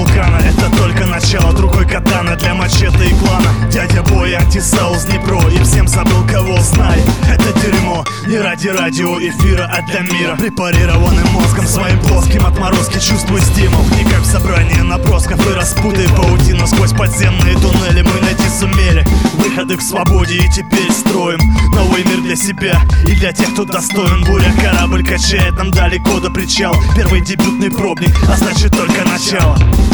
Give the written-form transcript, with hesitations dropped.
вулкана. Это только начало, другой катана для мачете и клана. Дядя Бой, антисаус, Днепро, и всем забыл, кого знай. Это дерьмо не ради радиоэфира, а для мира. Препарированным мозгом своим плоским отморозки чувствуй стимул. Не как в собрании набросков и распутай паутину. Сквозь подземные туннели мы найти сумели выходы к свободе, и теперь строим новый мир для себя и для тех, кто достоин. Буря корабль качает, нам далеко до причала. Первый дебютный пробник, а значит только начало.